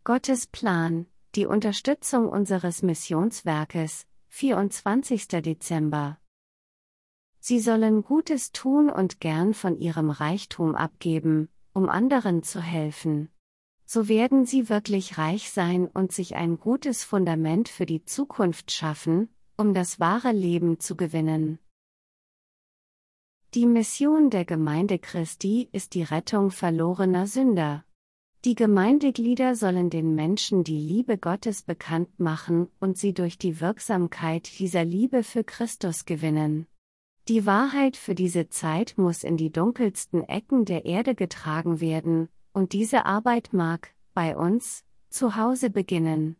Gottes Plan, die Unterstützung unseres Missionswerkes, 24. Dezember. Sie sollen Gutes tun und gern von ihrem Reichtum abgeben, um anderen zu helfen. So werden sie wirklich reich sein und sich ein gutes Fundament für die Zukunft schaffen, um das wahre Leben zu gewinnen. Die Mission der Gemeinde Christi ist die Rettung verlorener Sünder. Die Gemeindeglieder sollen den Menschen die Liebe Gottes bekannt machen und sie durch die Wirksamkeit dieser Liebe für Christus gewinnen. Die Wahrheit für diese Zeit muss in die dunkelsten Ecken der Erde getragen werden, und diese Arbeit mag, bei uns, zu Hause beginnen.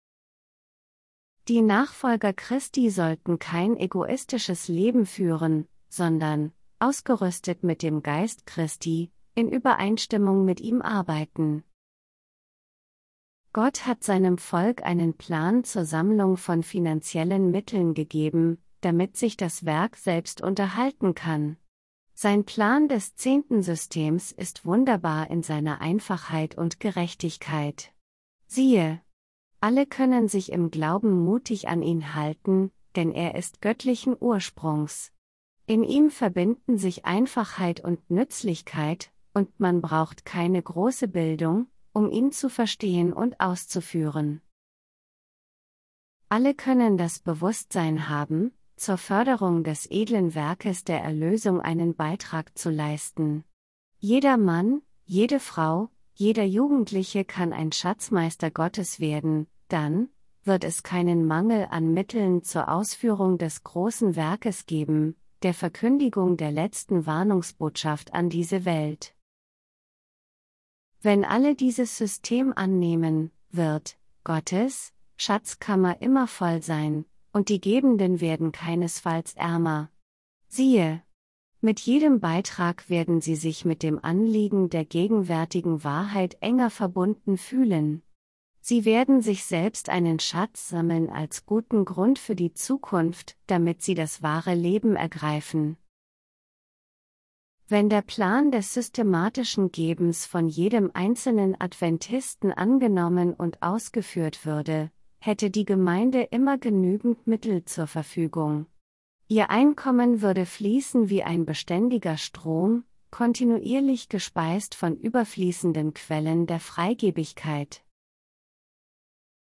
Die Nachfolger Christi sollten kein egoistisches Leben führen, sondern, ausgerüstet mit dem Geist Christi, in Übereinstimmung mit ihm arbeiten. Gott hat seinem Volk einen Plan zur Sammlung von finanziellen Mitteln gegeben, damit sich das Werk selbst unterhalten kann. Sein Plan des Zehntensystems ist wunderbar in seiner Einfachheit und Gerechtigkeit. Siehe, alle können sich im Glauben mutig an ihn halten, denn er ist göttlichen Ursprungs. In ihm verbinden sich Einfachheit und Nützlichkeit, und man braucht keine große Bildung, um ihn zu verstehen und auszuführen. Alle können das Bewusstsein haben, zur Förderung des edlen Werkes der Erlösung einen Beitrag zu leisten. Jeder Mann, jede Frau, jeder Jugendliche kann ein Schatzmeister Gottes werden, dann wird es keinen Mangel an Mitteln zur Ausführung des großen Werkes geben, der Verkündigung der letzten Warnungsbotschaft an diese Welt. Wenn alle dieses System annehmen, wird Gottes Schatzkammer immer voll sein, und die Gebenden werden keinesfalls ärmer. Siehe, mit jedem Beitrag werden sie sich mit dem Anliegen der gegenwärtigen Wahrheit enger verbunden fühlen. Sie werden sich selbst einen Schatz sammeln als guten Grund für die Zukunft, damit sie das wahre Leben ergreifen. Wenn der Plan des systematischen Gebens von jedem einzelnen Adventisten angenommen und ausgeführt würde, hätte die Gemeinde immer genügend Mittel zur Verfügung. Ihr Einkommen würde fließen wie ein beständiger Strom, kontinuierlich gespeist von überfließenden Quellen der Freigebigkeit.